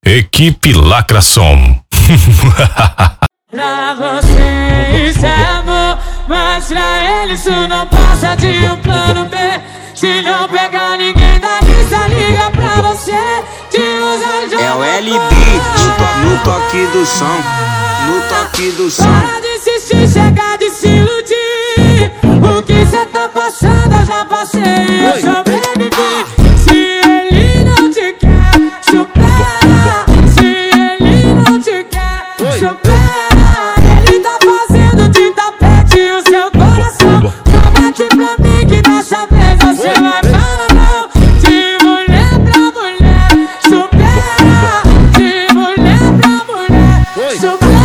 Equipe Lacração. Pra você isso é amor, mas pra ele isso não passa de um plano B. Se não pegar ninguém da lista, liga pra você, te usa de é o LB no toque do som, no toque do som. Para de insistir, chega de se iludir. O que cê tá passando eu já passei, eu sobrevivi. Se ele não te quer, supera. Se ele não te quer, supera. Ele tá fazendo de tapete o seu coração. Promete pra mim que dessa vez você vai falar não. De mulher pra mulher, supera. De mulher pra mulher, supera.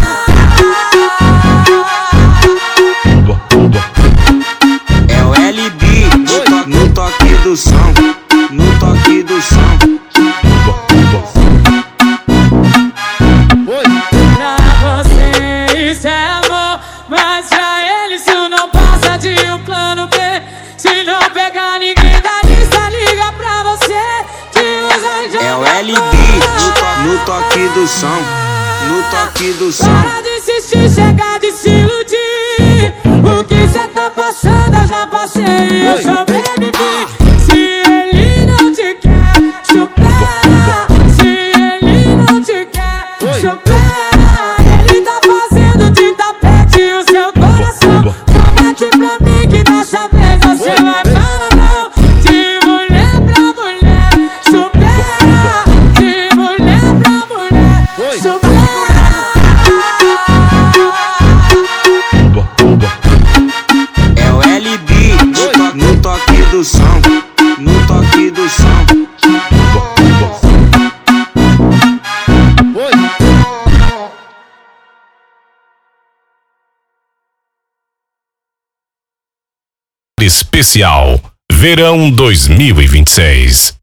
É o LB no toque do som, no toque do som. Pra você isso é amor, mas pra ele isso não passa de um plano B. Se não pegar ninguém da lista, liga pra você, te usa de É o LB no toque do som, no toque do som. Para de insistir, chega de se iludir. O que cê tá passando eu já passei, eu sobrevivi. Se ele não te quer, supera. Se ele não te quer, supera. Ele tá fazendo de tapete o seu coração. Promete pra mim que dessa vez você vai falar não. De mulher pra mulher, supera. De mulher pra mulher, supera. É o LB no toque do som, no toque do som. Especial Verão 2026.